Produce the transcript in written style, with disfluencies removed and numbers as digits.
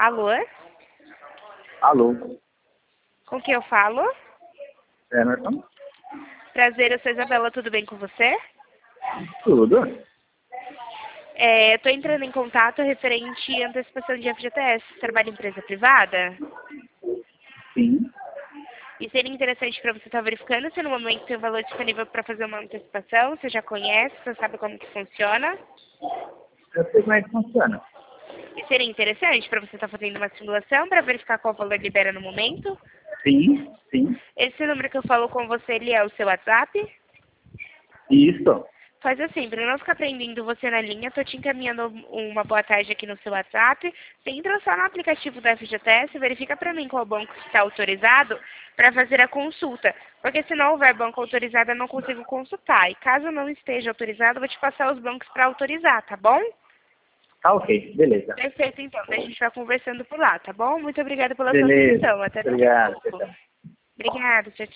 Alô? Alô, Com quem eu falo? Emerson? Prazer, eu sou Isabela, tudo bem com você? Tudo? Eu tô entrando em contato referente à antecipação de FGTS. Você trabalha em empresa privada? Sim. E seria interessante para você estar verificando se no momento tem um valor disponível para fazer uma antecipação. Você já conhece, você sabe como que funciona. Eu sei como é que funciona. E seria interessante para você estar fazendo uma simulação para verificar qual valor libera no momento. Sim, sim. Esse número que eu falo com você, ele é o seu WhatsApp? Isso. Faz assim, para não ficar prendendo você na linha, tô te encaminhando uma boa tarde aqui no seu WhatsApp. Você entra só no aplicativo da FGTS, verifica para mim qual banco está autorizado para fazer a consulta. Porque se não houver banco autorizado, eu não consigo consultar. E caso não esteja autorizado, eu vou te passar os bancos para autorizar, tá bom? Tá ok, beleza. Perfeito, então. A gente vai conversando por lá, tá bom? Muito obrigada pela sua Beleza. atenção. Até daqui a Obrigado. Tchau, pouco. tchau. Obrigada, tchau, tchau.